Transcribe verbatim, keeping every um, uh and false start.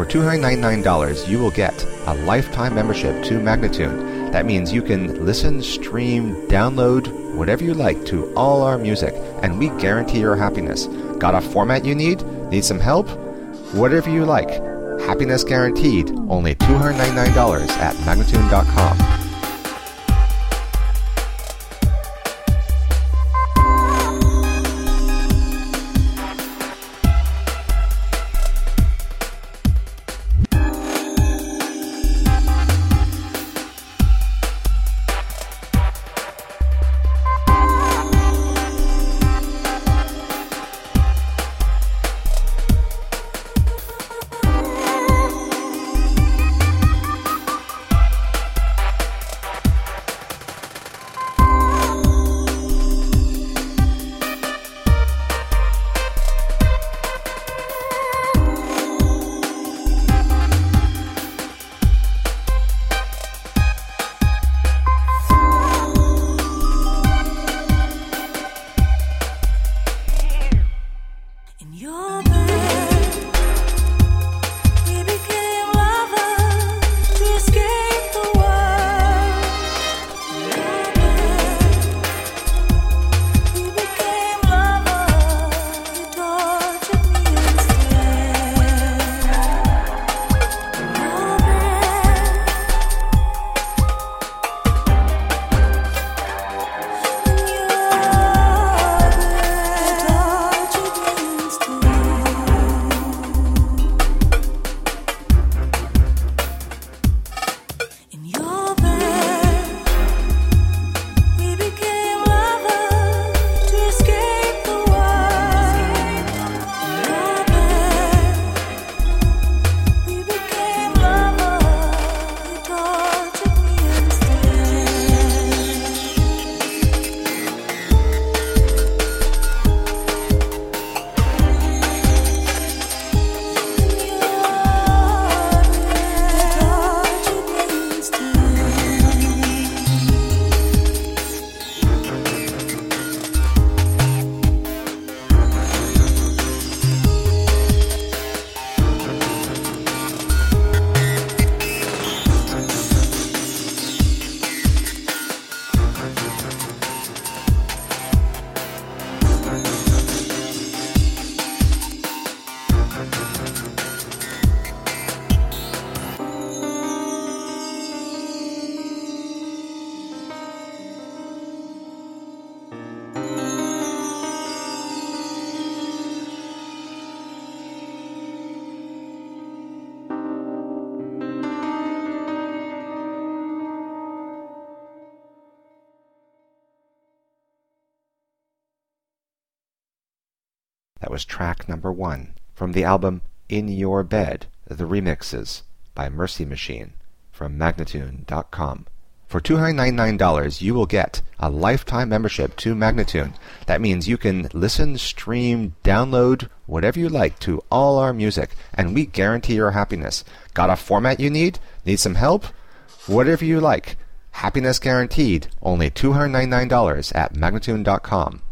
For two hundred ninety-nine dollars, you will get a lifetime membership to Magnatune. That means you can listen, stream, download, whatever you like to all our music, and we guarantee your happiness. Got a format you need? Need some help? Whatever you like. Happiness guaranteed. Only two hundred ninety-nine dollars at Magnatune dot com. That was track number one from the album In Your Bed, the remixes by Mercy Machine from Magnatune dot com. For two hundred ninety-nine dollars, you will get a lifetime membership to Magnatune. That means you can listen, stream, download, whatever you like to all our music, and we guarantee your happiness. Got a format you need? Need some help? Whatever you like. Happiness guaranteed. Only two hundred ninety-nine dollars at Magnatune dot com.